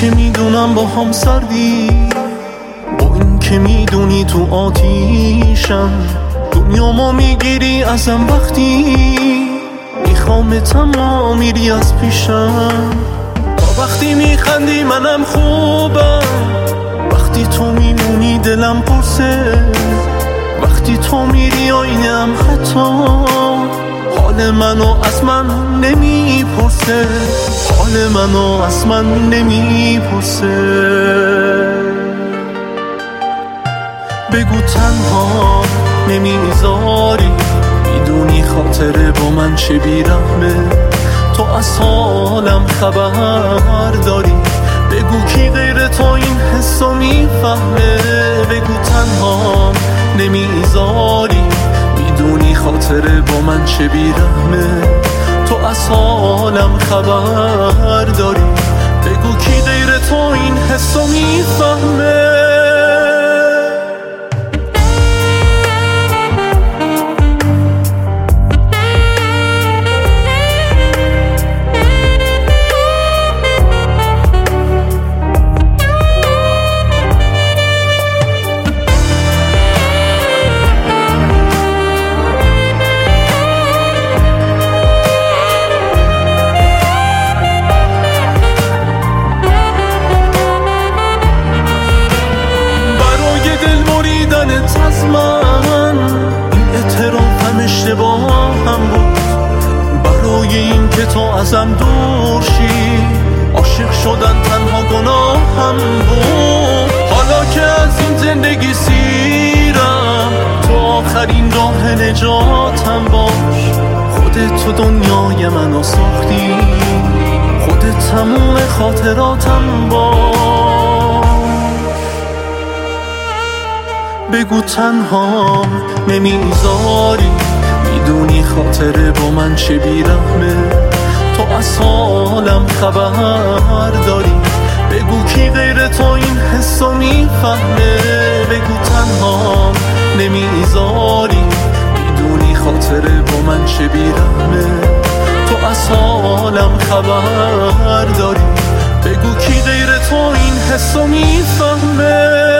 که میدونم با هم سردی، با این که میدونی تو آتیشم، دنیامو میگیری ازم وقتی میخوام تمام میری از پیشم. تا وقتی میخندی منم خوبم، وقتی تو میمونی دلم پرسه، وقتی تو میری آینم خطا، حال منو از من نمیپرسه، حال منو از من نمیپرسه. بگو تنها نمیذاری، میدونی خاطره با من چه بیرحمه، تو از حالم خبر داری، بگو کی غیر تو این حسو میفهمه. بگو تنها نمیذاری، میدونی خاطره با من چه بیرحمه، تو از حالم خبر داری، بگو کی غیر تو این حسو میفهمه. از من این اعترافم اشتباهم بود، برای این که تو ازم دور شی، عاشق شدن تنها گناهم بود. حالا که از این زندگی سیرم، تو آخرین راه نجاتم باش، خودت تو دنیای منو ساختی، خودت تموم خاطراتم باش. بگو تنها نمیذاری، میدونی خاطره با من چه بیرحمه، تو از حالم خبر داری، بگو کی غیر تو این حسو میفهمه. بگو تنها نمیذاری، میدونی خاطره با من چه بیرحمه، تو از حالم خبر داری، بگو کی غیر تو این حسو میفهمه.